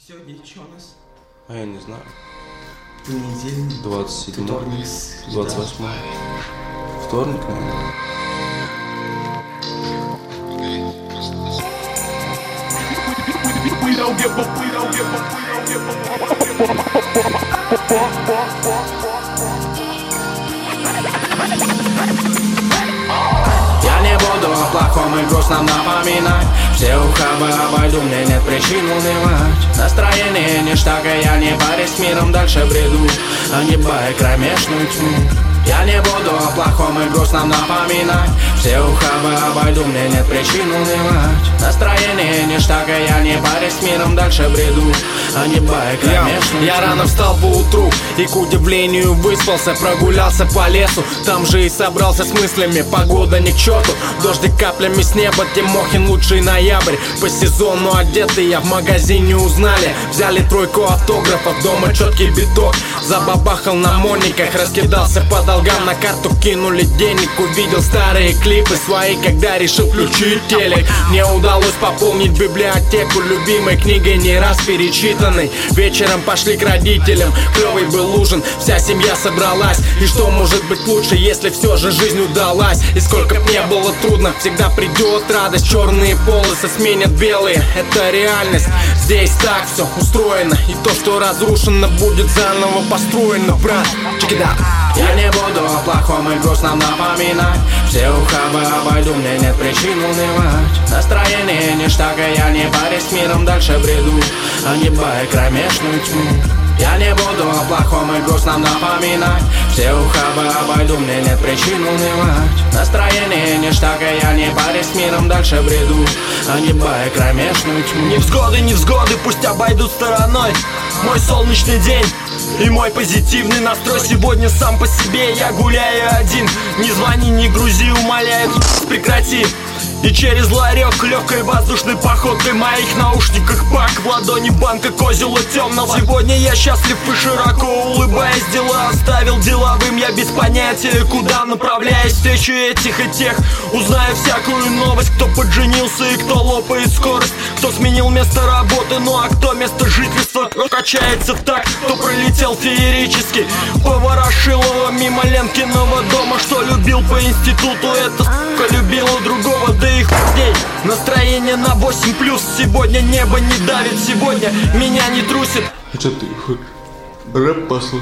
Сегодня что у нас? А я не знаю. Понедельник. 27. Вторник. 28. Вторник, наверное. Я не буду о плохом и грустном напоминать. Все ухабы обойду, мне нет причин унывать. Настроение ништяк, и я не парюсь с миром, дальше бреду, огибая кромешную тьму. Я не буду о плохом и грустном напоминать. Все ухабы обойду, мне нет причин унывать. Настроение ништяк, и я не парюсь с миром, дальше бреду, огибая кромешную тьму. Я рано встал по утру и, к удивлению, выспался, прогулялся по лесу. Там же и собрался с мыслями, погода ни к черту. Дождик каплями с неба, Тимохин лучший ноябрь. По сезону одетый я в магазине узнали. Взяли тройку автографов, дома четкий биток. Забабахал на мониках, раскидался по долгам. На карту кинули денег, увидел старые клипы свои, когда решил включить телек. Мне удалось пополнить библиотеку любимой книгой, не раз перечитанной. Вечером пошли к родителям, клевый был ужин, вся семья собралась. И что может быть лучше, если все же жизнь удалась? И сколько б не было трудно, всегда придет радость. Черные полосы сменят белые, это реальность. Здесь так все устроено, и то, что разрушено, будет заново построено, брат. Check it out. Я не буду о плохом и грустном напоминать. Все ухабы обойду, мне нет причин унывать. Настроение ништяк, и я не парюсь с миром, дальше бреду, огибая кромешную тьму. Я не буду о плохом и грустном напоминать. Все ухабы обойду, мне нет причин унывать. Настроение ништяк, и я не парюсь с миром, дальше бреду, огибая кромешную тьму. Невзгоды пусть обойдут стороной мой солнечный день и мой позитивный настрой. Сегодня сам по себе я гуляю один. Не звони, не грузи, умоляю, прекрати. И через ларек легкой воздушной походкой в моих наушниках пак, в ладони банка козела темного. Сегодня я счастлив и широко улыбаясь, дела оставил деловым. Я без понятия, куда направляюсь, встречу этих и тех, узнаю всякую новость. Кто подженился и кто лопает скорость, кто сменил место работы, ну а кто место жительства. Кто качается в такт, кто пролетел феерически по Ворошилова мимо Ленкиного дома. Что любил по институту, это сука любила другого, да и хуй. Настроение на 8+, сегодня небо не давит, сегодня меня не трусит. А что ты хочешь? Рэп послушай?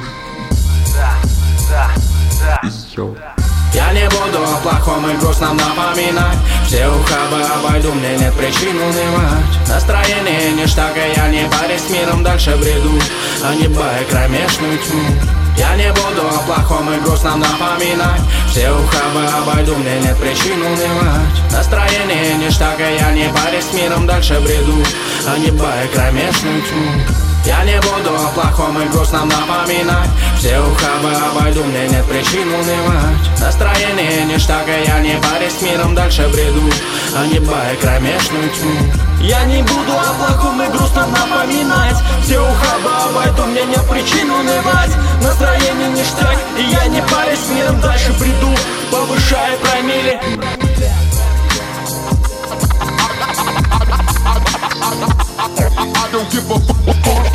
Йоу. Я не буду о плохом и грустном напоминать. Все ухабы обойду, мне нет причин унывать. Настроение ништяк, и я не парюсь с миром, дальше бреду, огибая кромешную тьму. Я не буду о плохом и грустном напоминать. Все ухабы обойду, мне нет причин унывать. Настроение ништяк, и я не парюсь с миром, дальше бреду, огибая кромешную тьму. Я не буду о плохом и грустном напоминать. Все ухабы обойду, мне нет причин унывать. Настроение ништяк, и я не парюсь с миром, дальше бреду, огибая кромешную тьму. Я не буду о плохом и грустном напоминать. Все ухабы обойду, мне нет причин унывать. Настроение ништяк, и я не парюсь с миром, дальше бреду, повышая промилле. I don't give a fuck.